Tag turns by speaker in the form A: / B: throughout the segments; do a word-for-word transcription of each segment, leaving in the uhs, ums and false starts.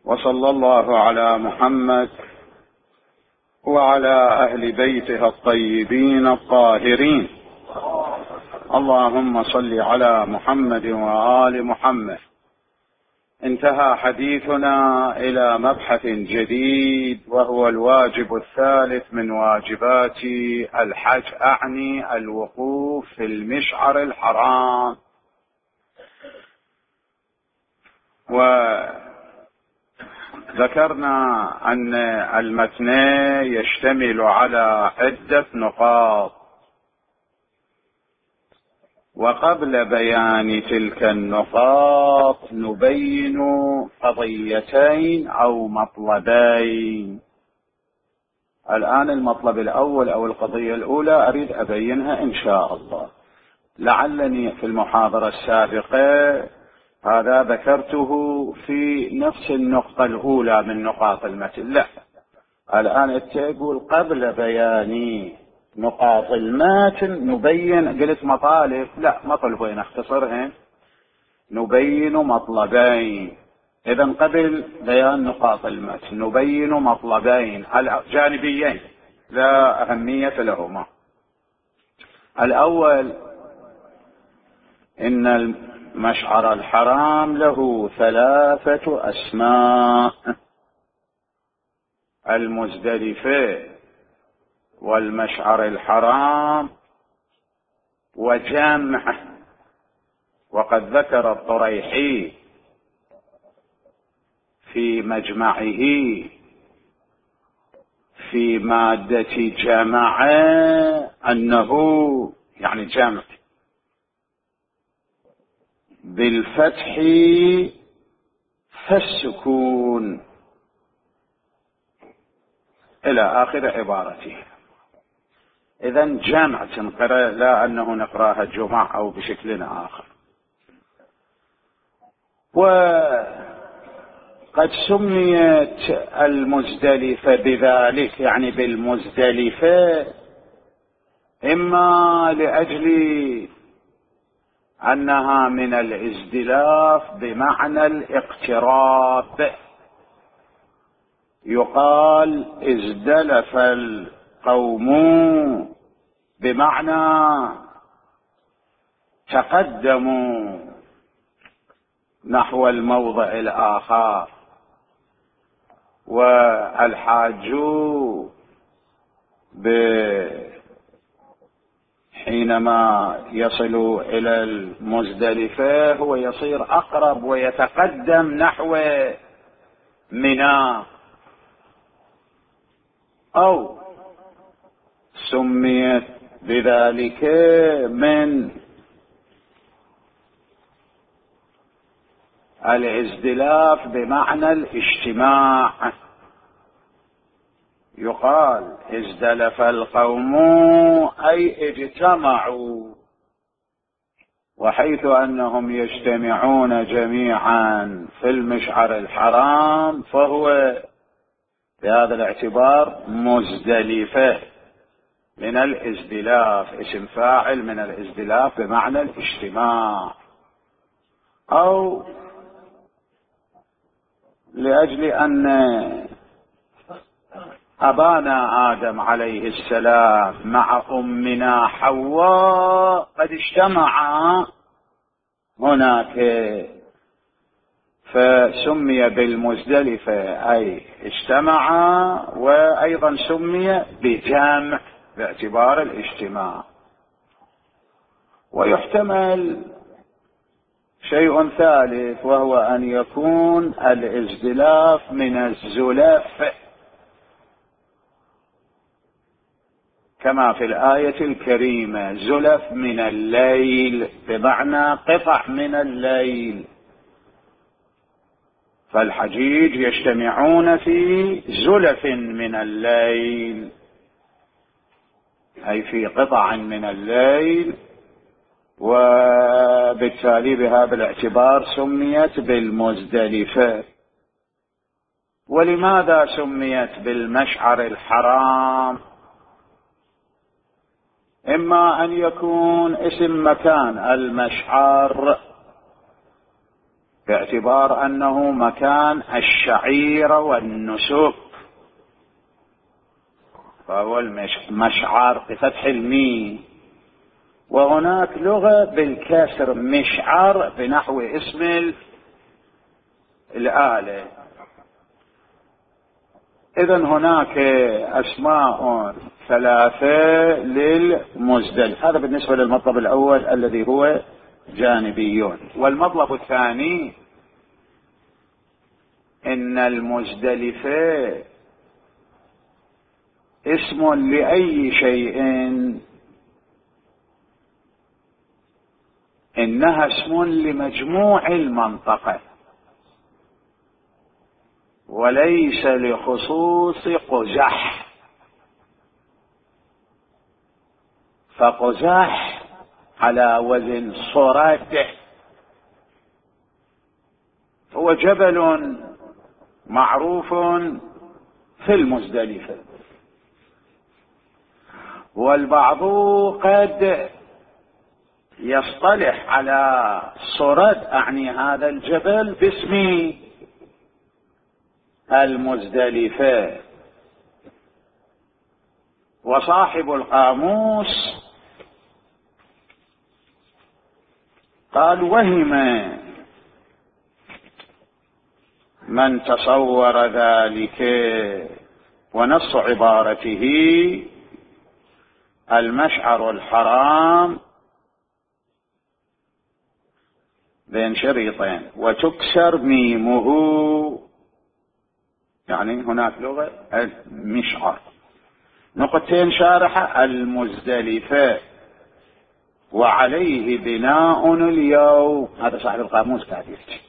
A: وصلى الله على محمد وعلى أهل بيته الطيبين الطاهرين. اللهم صل على محمد وآل محمد. انتهى حديثنا إلى مبحث جديد، وهو الواجب الثالث من واجبات الحج، أعني الوقوف في المشعر الحرام. وذكرنا أن المتن يشتمل على عدة نقاط، وقبل بيان تلك النقاط نبين قضيتين أو مطلبين. الآن المطلب الأول أو القضية الأولى أريد أبينها إن شاء الله. لعلني في المحاضرة السابقة هذا ذكرته في نفس النقطة الأولى من نقاط المتن، لا، الآن تقول قبل بيان نقاط المتن نبين، قلت مطالب، لا، مطلبين اختصرهن، نبين مطلبين. إذا قبل بيان نقاط المتن نبين مطلبين جانبيين لا أهمية لهما. الأول إن المشعر الحرام له ثلاثة أسماء: المزدلفة والمشعر الحرام وجمع. وقد ذكر الطريحي في مجمعه في مادة جمع أنه يعني جمع بالفتح فالسكون إلى آخر عبارته. إذن جمع تنقرأ، لا أنه نقرأها جمع أو بشكل آخر. وقد سميت المزدلفة بذلك، يعني بالمزدلفة، إما لأجل أنها من الازدلاف بمعنى الاقتراب، يقال ازدلف القوم بمعنى تقدموا نحو الموضع الآخر، والحاج حينما يصل إلى المزدلفة هو يصير أقرب ويتقدم نحو منى. أو سميت بذلك من الازدلاف بمعنى الاجتماع، يقال ازدلف القوم أي اجتمعوا، وحيث أنهم يجتمعون جميعا في المشعر الحرام فهو بهذا الاعتبار مزدلفة من الازدلاف، اسم فاعل من الازدلاف بمعنى الاجتماع. أو لأجل أن أبانا آدم عليه السلام مع أمنا حواء قد اجتمعا هناك، فسمي بالمزدلفة أي اجتمعا، وأيضا سمي بجمع باعتبار الاجتماع. ويحتمل شيء ثالث، وهو أن يكون الازدلاف من الزلف، كما في الآية الكريمة زلف من الليل بمعنى قطع من الليل، فالحجيج يجتمعون في زلف من الليل أي في قطع من الليل، وبالتالي بهذا الاعتبار سميت بالمزدلفة. ولماذا سميت بالمشعر الحرام؟ إما أن يكون اسم مكان المشعر باعتبار أنه مكان الشعير والنسك، فهو المشعر بفتح الميم. وهناك لغة بالكسر مشعر بنحو اسم الآلة. إذن هناك أسماء ثلاثة للمزدلف. هذا بالنسبة للمطلب الأول الذي هو جانبيون. والمطلب الثاني إن المزدلفة اسم لأي شيء، إنها اسم لمجموع المنطقة وليس لخصوص قزح. فقزح على وزن صرد هو جبل معروف في المزدلفة، والبعض قد يصطلح على صرد أعني هذا الجبل باسم المزدلفة. وصاحب القاموس قال: وهم من تصور ذلك. ونص عبارته: المشعر الحرام بين شريطين وتكسر ميمه، يعني هناك لغة المشعر. نقطتين شارحة: المزدلفة وعليه بناء اليوم. هذا صاحب القاموس قاعد يحكي.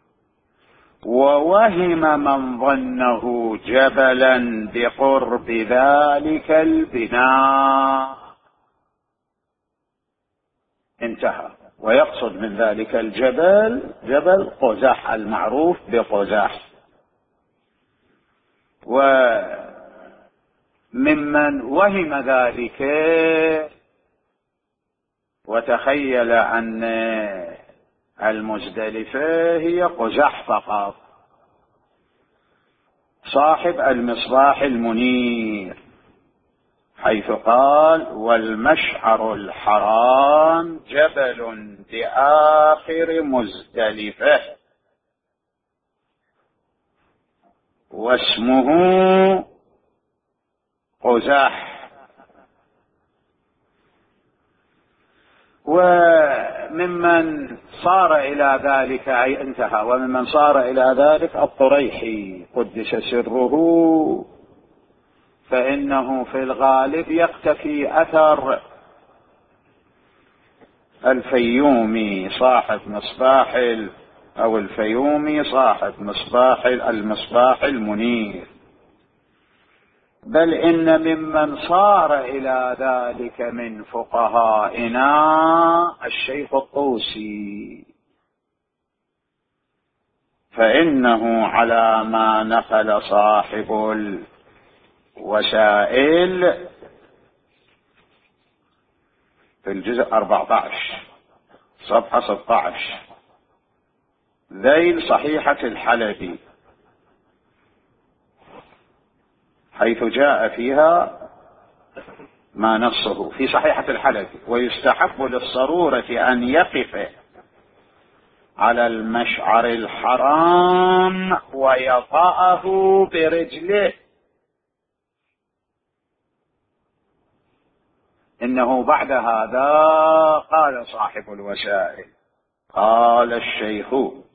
A: ووهم من ظنه جبلا بقرب ذلك البناء. انتهى. ويقصد من ذلك الجبل جبل قزح المعروف بقزح. وممن وهم ذلك وتخيل أن المزدلفة هي قزح فقط صاحب المصباح المنير، حيث قال: والمشعر الحرام جبل بآخر مزدلفة واسمه قزح. وممن صار إلى ذلك أي انتهى. وممن صار إلى ذلك الطريحي قدس سره، فإنه في الغالب يقتفي أثر الفيومي صاحب مصباح أو الفيومي صاحب مصباح المصباح المنير. بل إن ممن صار إلى ذلك من فقهائنا الشيخ الطوسي، فإنه على ما نقل صاحب الوسائل في الجزء أربعة عشر صفحة ستة عشر ذيل صحيحة الحلبي، حيث جاء فيها ما نصه في صحيحة الحلبي: ويستحب للصرورة أن يقف على المشعر الحرام ويطأه برجله. إنه بعد هذا قال صاحب الوسائل: قال الشيخ: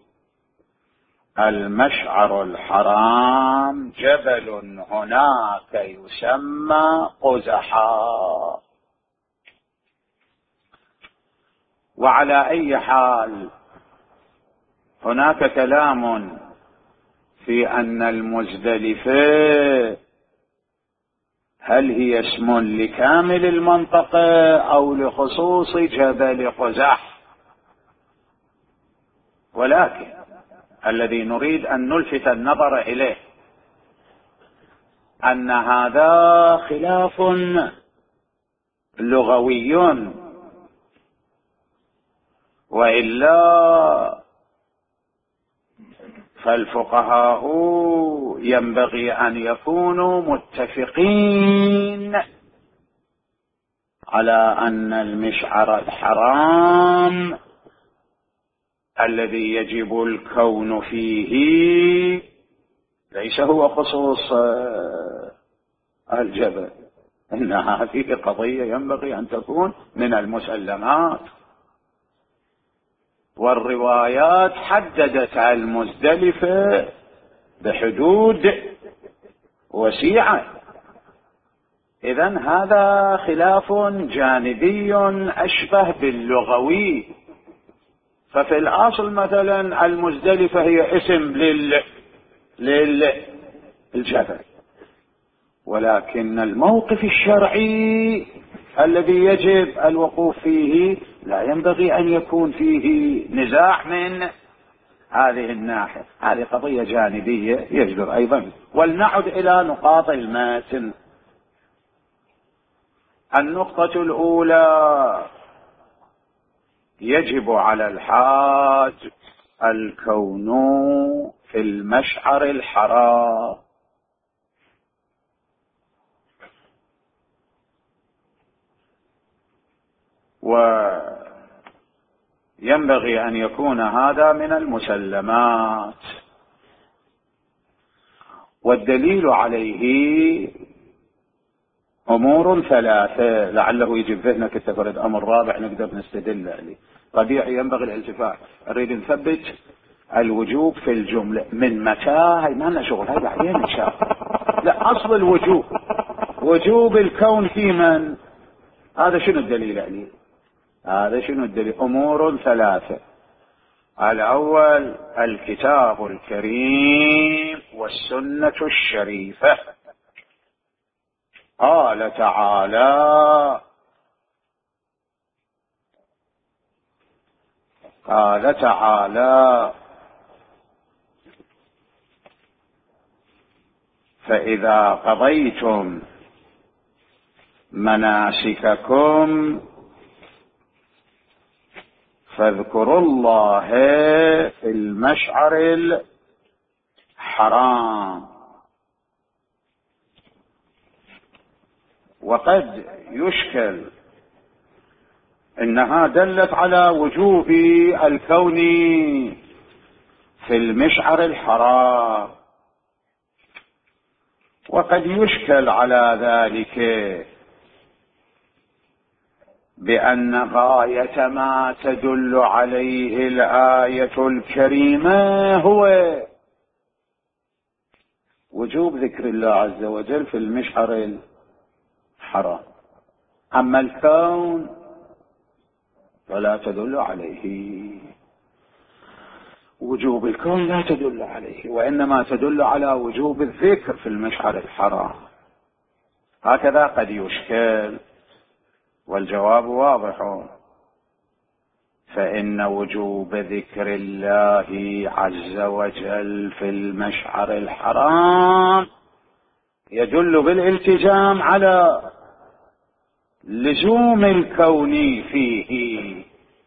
A: المشعر الحرام جبل هناك يسمى قزحا. وعلى أي حال هناك كلام في أن المزدلفة هل هي اسم لكامل المنطقة أو لخصوص جبل قزح، ولكن الذي نريد أن نلفت النظر إليه أن هذا خلاف لغوي، وإلا فالفقهاء ينبغي أن يكونوا متفقين على أن المشعر الحرام الذي يجب الكون فيه ليس هو خصوص الجبل، إن هذه قضية ينبغي أن تكون من المسلمات، والروايات حددت المزدلفة بحدود وسيعة. إذن هذا خلاف جانبي أشبه باللغوي. ففي الأصل مثلا المزدلفة هي اسم لل للجبل، ولكن الموقف الشرعي الذي يجب الوقوف فيه لا ينبغي أن يكون فيه نزاع من هذه الناحية. هذه قضية جانبية يجدر أيضا. ولنعد إلى نقاط المتن. النقطة الأولى: يجب على الحاج الكون في المشعر الحرام، وينبغي أن يكون هذا من المسلمات. والدليل عليه أمور ثلاثة، لعله يجي بذهنك التفرد أمر رابع نقدر نستدل عليه. طبيعي ينبغي الالتفات، نريد نثبت الوجوب في الجملة. من متى؟ هاي ما لنا شغل، هاي بعدين إن شاء الله. لا، أصل الوجوب وجوب الكون في من؟ هذا شنو الدليل عليه؟ هذا شنو الدليل؟ أمور ثلاثة. الأول الكتاب الكريم والسنة الشريفة. قال تعالى قال تعالى فإذا قضيتم مناسككم فاذكروا الله في المشعر الحرام. وقد يشكل إنها دلت على وجوب الكون في المشعر الحرام، وقد يشكل على ذلك بأن غاية ما تدل عليه الآية الكريمة هو وجوب ذكر الله عز وجل في المشعر الحرام، أما الكون فلا تدل عليه. وجوب الكون لا تدل عليه، وإنما تدل على وجوب الذكر في المشعر الحرام. هكذا قد يشكل، والجواب واضح. فإن وجوب ذكر الله عز وجل في المشعر الحرام يدل بالالتزام على لزوم الكون فيه،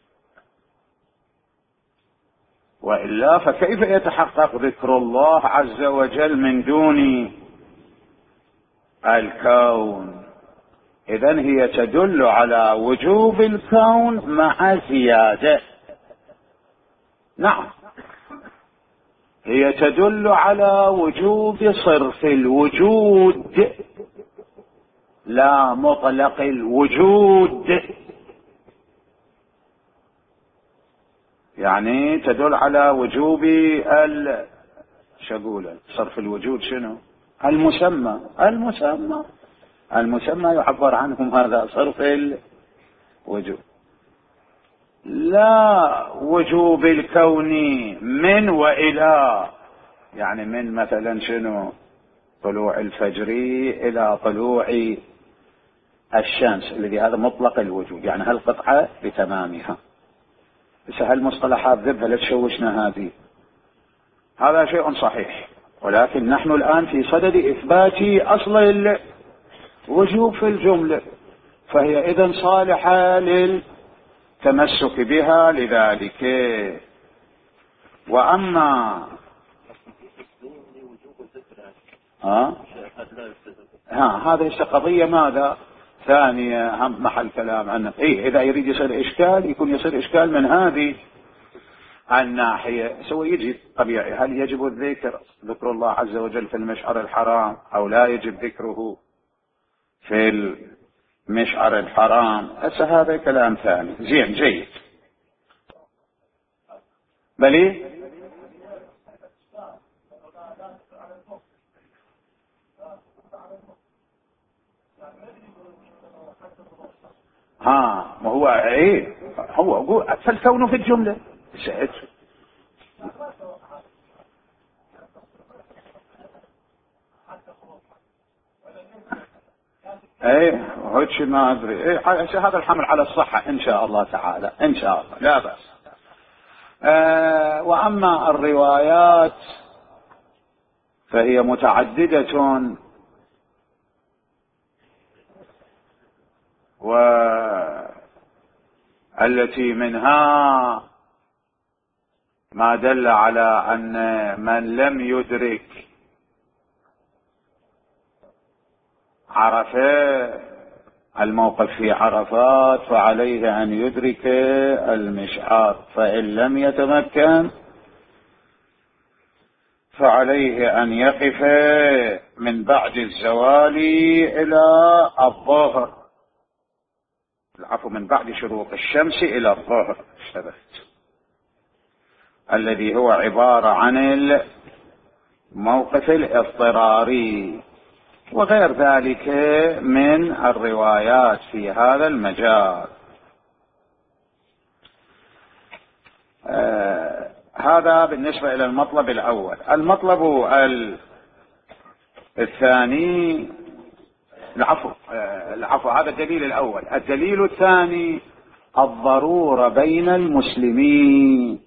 A: وإلا فكيف يتحقق ذكر الله عز وجل من دون الكون؟ إذن هي تدل على وجوب الكون مع زيادة. نعم، هي تدل على وجوب صرف الوجود لا مطلق الوجود، يعني تدل على وجوب ال شقوله صرف الوجود. شنو المسمى؟ المسمى المسمى يعبر عنهم هذا صرف الوجود، لا وجوب الكون من وإلى، يعني من مثلا شنو طلوع الفجر إلى طلوع الشمس، الذي هذا مطلق الوجود، يعني هالقطعة بتمامها. بس هالمصطلحات ذبها لا تشوشنا هذه. هذا شيء صحيح، ولكن نحن الآن في صدد إثبات أصل الوجوب في الجملة، فهي إذن صالحة للتمسك بها لذلك. وأما ها ها هذه قضية ماذا ثانية هم محل كلام عنه. إيه إذا يريد يصير إشكال يكون يصير إشكال من هذه الناحية. سوى يجي طبيعي هل يجب الذكر ذكر الله عز وجل في المشعر الحرام أو لا يجب ذكره في المشعر الحرام. هسه هذا كلام ثاني. زين جيد. بلي ها ما هو ايه هو فالكون في الجملة سأت ايه هيك ما ادري ايه هذا الحمل على الصحة ان شاء الله تعالى ان شاء الله لا بأس. آه واما الروايات فهي متعددة والتي منها ما دل على أن من لم يدرك عرفة الموقف في عرفات فعليه أن يدرك المشعار، فإن لم يتمكن فعليه أن يقف من بعد الزوال إلى الظهر، العفو من بعد شروق الشمس إلى الظهر اشتبهت، الذي هو عبارة عن الموقف الاضطراري وغير ذلك من الروايات في هذا المجال. آه هذا بالنسبة إلى المطلب الأول. المطلب الثاني العفو آه العفو هذا الدليل الأول. الدليل الثاني الضرورة بين المسلمين،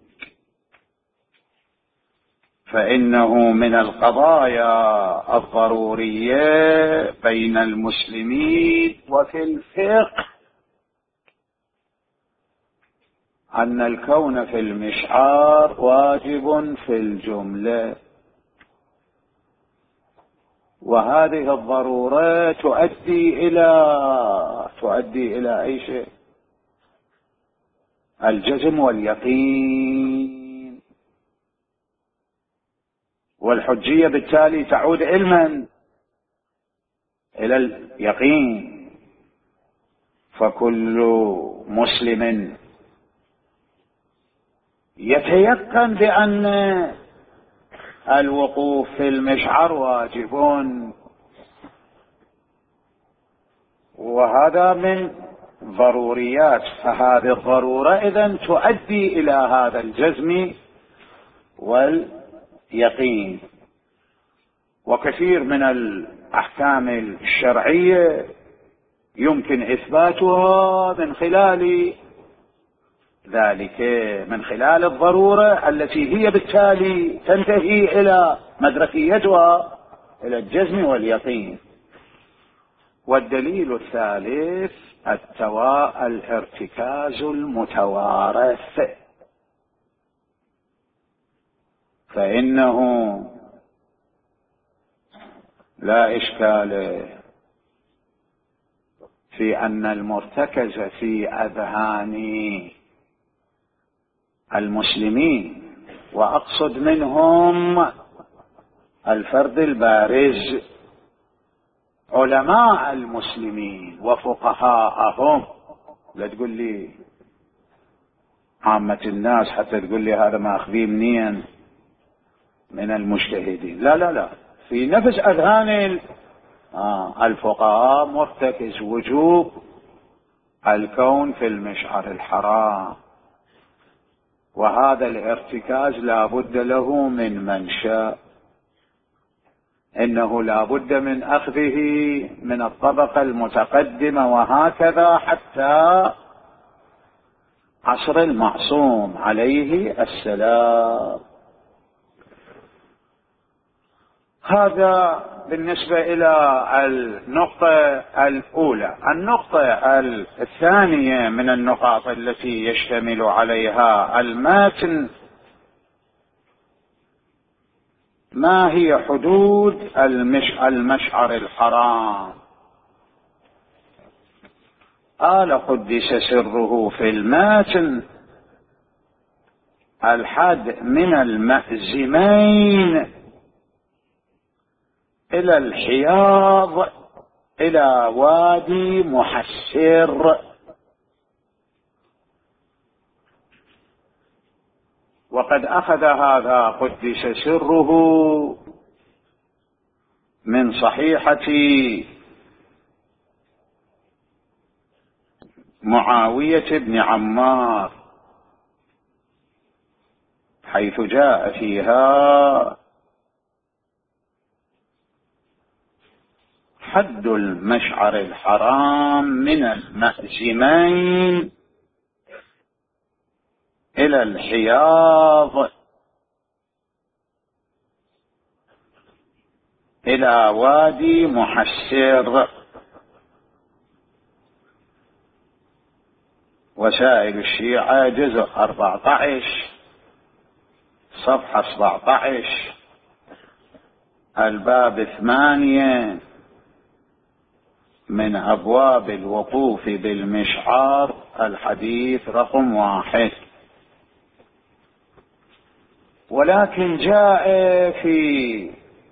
A: فإنه من القضايا الضرورية بين المسلمين وفي الفقه أن الكون في المشعار واجب في الجملة، وهذه الضرورة تؤدي إلى تؤدي إلى أي شيء؟ الجزم واليقين، والحجية بالتالي تعود علما إلى اليقين. فكل مسلم يتيقن بأن الوقوف في المشعر واجب، وهذا من ضروريات، فهذه الضرورة إذن تؤدي إلى هذا الجزم واليقين. وكثير من الأحكام الشرعية يمكن إثباتها من خلال ذلك، من خلال الضرورة التي هي بالتالي تنتهي إلى مدركيتها إلى الجزم واليقين. والدليل الثالث التوا الارتكاز المتوارث، فإنه لا إشكال في أن المرتكز في أذهان المسلمين، وأقصد منهم الفرد البارز علماء المسلمين وفقهاءهم، لا تقول لي عامة الناس حتى تقول لي هذا ما أخذيه منين من المجتهدين، لا لا لا، في نفس أذهان آه الفقهاء مرتكز وجوب الكون في المشعر الحرام، وهذا الارتكاز لا بد له من منشأ، إنه لا بد من أخذه من الطبقة المتقدمة، وهكذا حتى عصر المعصوم عليه السلام. هذا بالنسبة إلى النقطة الأولى. النقطة الثانية من النقاط التي يشتمل عليها المتن ما هي حدود المش... المشعر الحرام؟ قال قدس سره في الماتن: الحد من المأزمين إلى الحياض إلى وادي محسر. وقد أخذ هذا قدس سره من صحيحة معاوية بن عمار، حيث جاء فيها: حد المشعر الحرام من المأزمين إلى الحياض إلى وادي محسر. وسائل الشيعة جزء أربعة عشر صفحة سبعة عشر، الباب ثمانية من أبواب الوقوف بالمشعار، الحديث رقم واحد. ولكن جاء في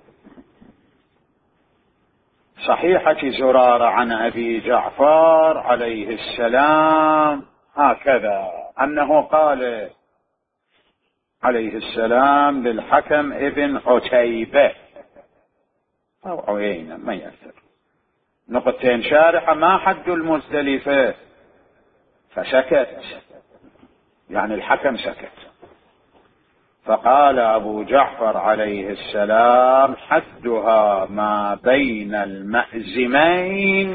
A: صحيحة زرارة عن أبي جعفر عليه السلام هكذا، أنه قال عليه السلام للحكم ابن عتيبة أو عيينة ما يأثر، نقطتين شارحة: ما حد المزدلفة؟ فسكت، يعني الحكم سكت. فقال أبو جعفر عليه السلام: حدها ما بين المأزمين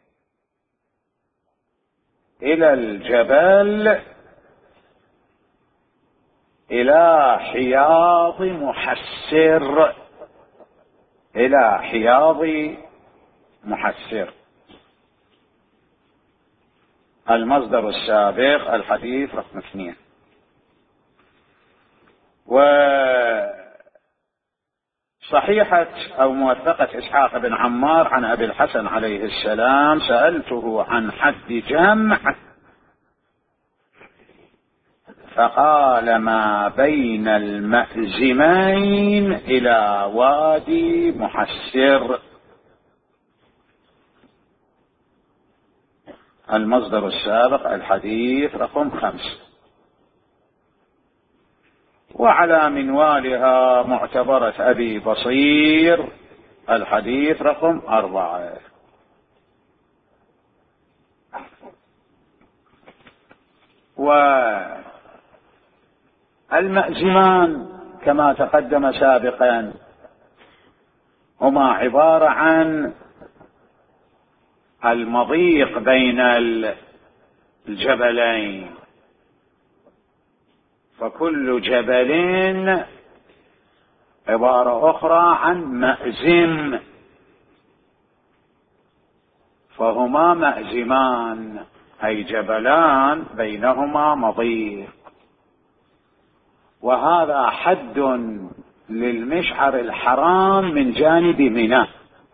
A: إلى الجبل إلى حياض محسر، إلى حياض محسر. المصدر السابق الحديث رقم اثنين. وصحيحة أو موثقة إسحاق بن عمار عن أبي الحسن عليه السلام: سألته عن حد جمع فقال: ما بين المأزمين إلى وادي محسر. المصدر السابق الحديث رقم خمس. وعلى منوالها معتبرة أبي بصير الحديث رقم أربعة. والمأزمان كما تقدم سابقا هما عبارة عن المضيق بين الجبلين، فكل جبل عبارة أخرى عن مأزم، فهما مأزمان أي جبلان بينهما مضيق. وهذا حد للمشعر الحرام من جانب منى،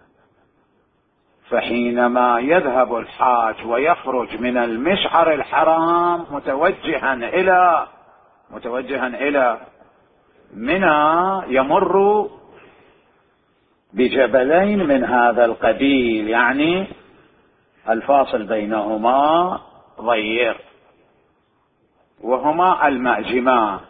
A: فحينما يذهب الحاج ويخرج من المشعر الحرام متوجها إلى متوجها إلى منى يمر بجبلين من هذا القبيل، يعني الفاصل بينهما ضيق، وهما المأزمان.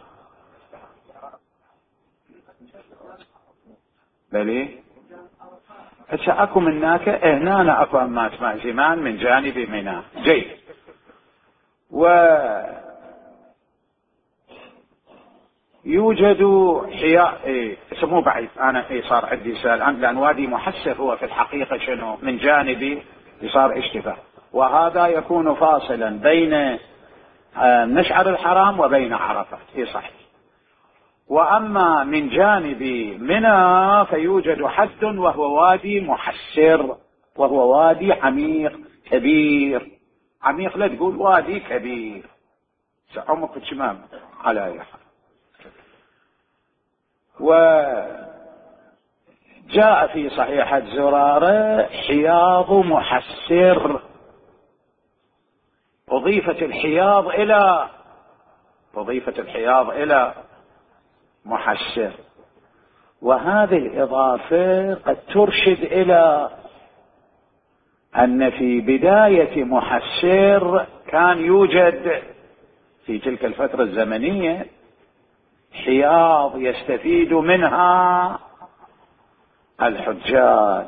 A: بلي هسه اكو مناك هنا اكو امات مأزمان من جانب منى. جيد. و يوجد حياء إيه اسمه بعيد، انا إيه صار عندي سؤال الان، لان وادي محسر هو في الحقيقه شنو؟ من جانبي صار اشتباه، وهذا يكون فاصلا بين مشعر الحرام وبين عرفات. اي صحيح. واما من جانب منى فيوجد حد وهو وادي محسر، وهو وادي عميق كبير. عميق لا تقول وادي كبير، عمق الشمام على اي حال. جاء في صحيحة زرارة حياض محسر، أضيفت الحياض إلى أضيفت الحياض إلى محسر، وهذه الإضافة قد ترشد إلى أن في بداية محسر كان يوجد في تلك الفترة الزمنية حياض يستفيد منها الحجاج،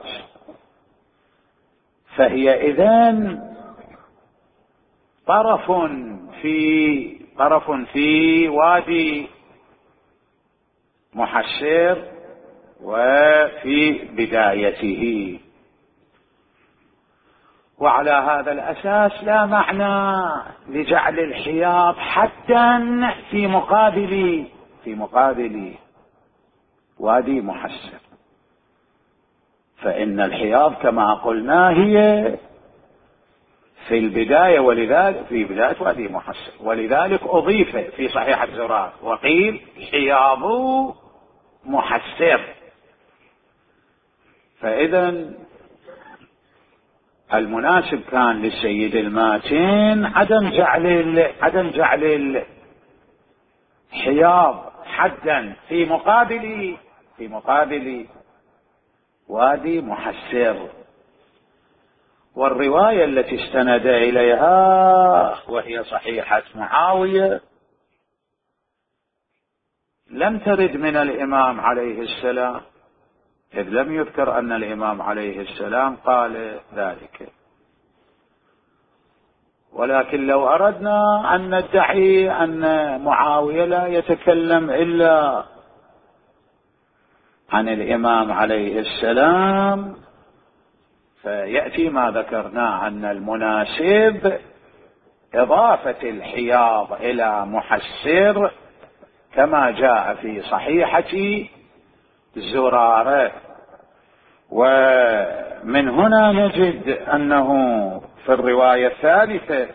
A: فهي إذن طرف في طرف في وادي محسر وفي بدايته. وعلى هذا الأساس لا معنى لجعل الحياض حدا في مقابل في مقابل وادي محسر، فإن الحياض كما قلنا هي في البداية، ولذلك في بداية وادي محسر، ولذلك أضيف في صحيحة زرار وقيل حياض محسر. فإذا المناسب كان للسيد الماتن عدم جعل عدم جعل الحياض حدا في مقابل في مقابل وادي محسر. والرواية التي استند إليها وهي صحيحة معاوية لم ترد من الإمام عليه السلام، إذ لم يذكر أن الإمام عليه السلام قال ذلك. ولكن لو أردنا أن ندعي أن معاوية لا يتكلم إلا عن الإمام عليه السلام، فيأتي ما ذكرنا أن المناسب إضافة الحياض إلى محسر كما جاء في صحيحة زرارة. ومن هنا نجد أنه في الرواية الثالثة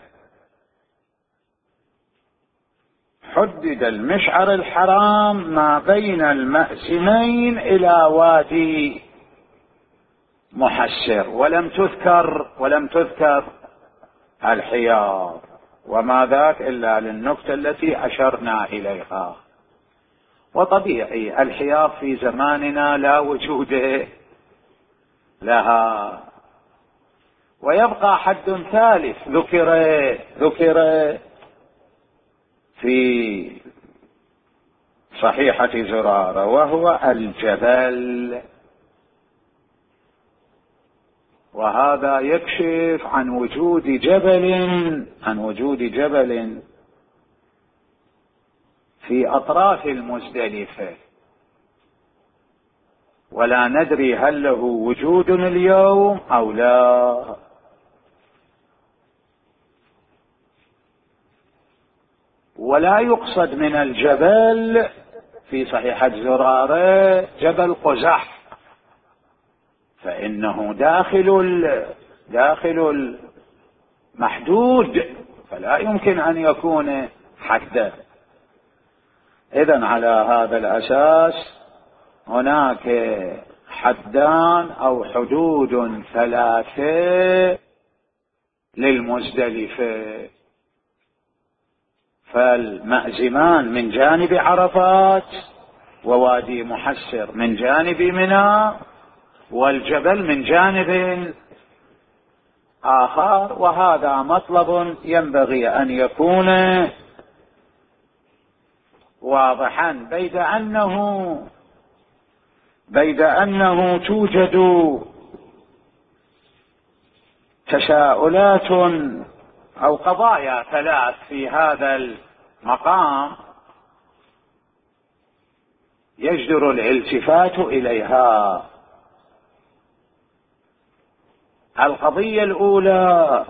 A: حدد المشعر الحرام ما بين المأزمين إلى وادي محسر، ولم تذكر ولم تذكر الحياض، وما ذاك إلا للنكتة التي أشرنا إليها. وطبيعي الحياض في زماننا لا وجود لها. ويبقى حد ثالث ذكر ذكر في صحيحة زرارة، وهو الجبل، وهذا يكشف عن وجود جبل عن وجود جبل في أطراف المزدلفة، ولا ندري هل له وجود اليوم أو لا. ولا يقصد من الجبل في صحيحة زرارة جبل قزح، فإنه داخل داخل المحدود، فلا يمكن أن يكون حدا. إذن على هذا الأساس هناك حدان أو حدود ثلاثة للمزدلفة، فالمأزمان من جانب عرفات، ووادي محسر من جانب منى، والجبل من جانب آخر. وهذا مطلب ينبغي أن يكون واضحا، بيد أنه بيد أنه توجد تساؤلات أو قضايا ثلاث في هذا المقام يجدر الالتفات إليها. القضية الأولى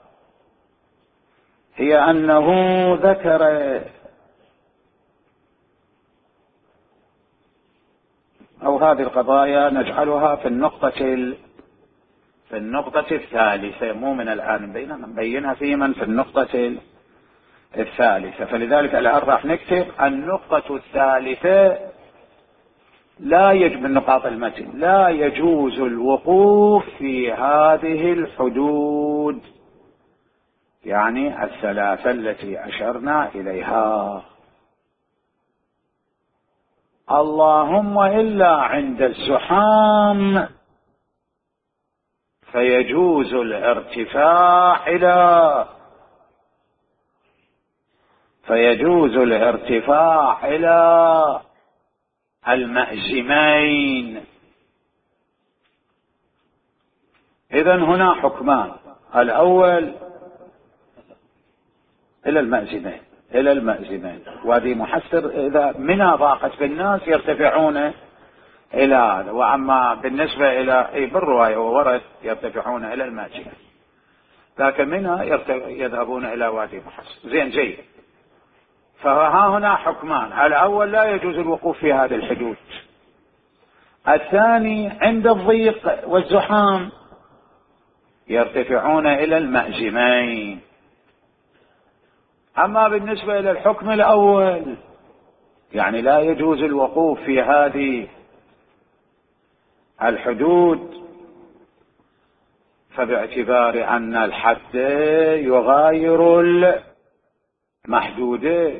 A: هي أنه ذكر أو هذه القضايا نجعلها في النقطة في النقطة الثالثة، مو من الآن نبينها في من في النقطة الثالثة. فلذلك الآن راح نكتب النقطة الثالثة لا يجب من نقاط المتن لا يجوز الوقوف في هذه الحدود، يعني الثلاثة التي أشرنا إليها. اللهم إلا عند الزحام فيجوز الارتفاع إلى فيجوز الارتفاع إلى المأزمين. إذن هنا حكمان: الأول إلى المأزمين إلى المأزمين وادي محسر إذا منها ضاقت بالناس يرتفعون إلى هذا، وأما بالنسبة إلى أي بالرواية وورد يرتفعون إلى المأزمين، لكن منها يذهبون إلى وادي محسر. زين جيد. فها هنا حكمان: الأول لا يجوز الوقوف في هذه الحدود، الثاني عند الضيق والزحام يرتفعون إلى المأزمين. أما بالنسبة إلى الحكم الأول يعني لا يجوز الوقوف في هذه الحدود، فباعتبار أن الحد يغاير المحدود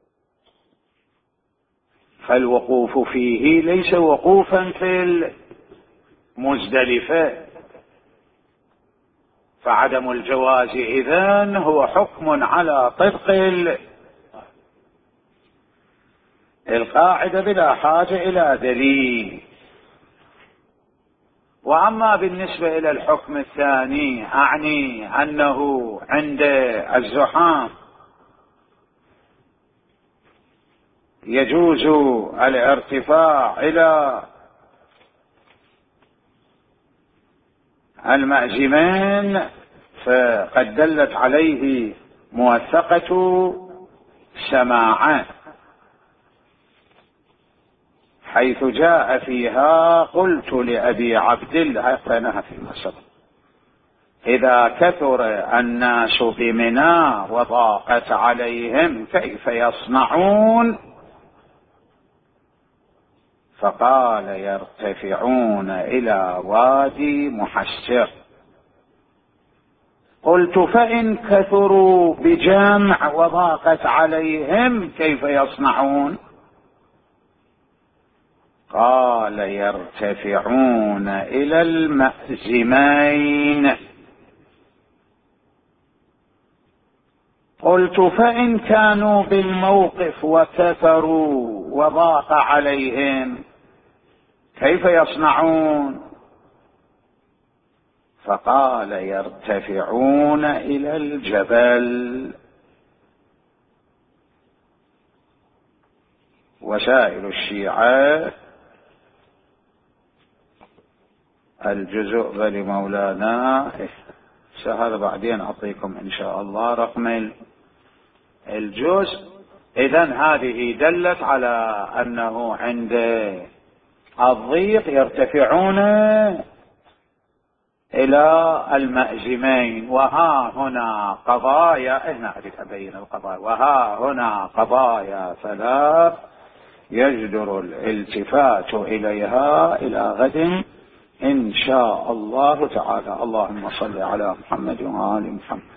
A: فالوقوف فيه ليس وقوفا في المزدلفة، فعدم الجواز إذن هو حكم على طبق القاعدة بلا حاجة إلى دليل. وأما بالنسبة إلى الحكم الثاني أعني أنه عند الزحام يجوز الارتفاع إلى المأزمين، فقد دلت عليه موثقة سماعة حيث جاء فيها: قلت لأبي عبد الله قرأناها في مصر: إذا كثر الناس بمنى وضاقت عليهم كيف يصنعون؟ فقال: يرتفعون إلى وادي محسر. قلت: فإن كثروا بجمع وضاقت عليهم كيف يصنعون؟ قال: يرتفعون إلى المأزمين. قلت: فإن كانوا بالموقف وكثروا وضاق عليهم كيف يصنعون؟ فقال: يرتفعون إلى الجبل. وسائل الشيعة الجزء لمولانا هذا بعدين أعطيكم إن شاء الله رقم الجزء. إذن هذه دلت على أنه عند الضيق يرتفعون إلى المأزمين. وها هنا قضايا هنا أريد أبين القضايا وها هنا قضايا ثلاث يجدر الالتفات إليها إلى غد إن شاء الله تعالى. اللهم صل على محمد وآل محمد.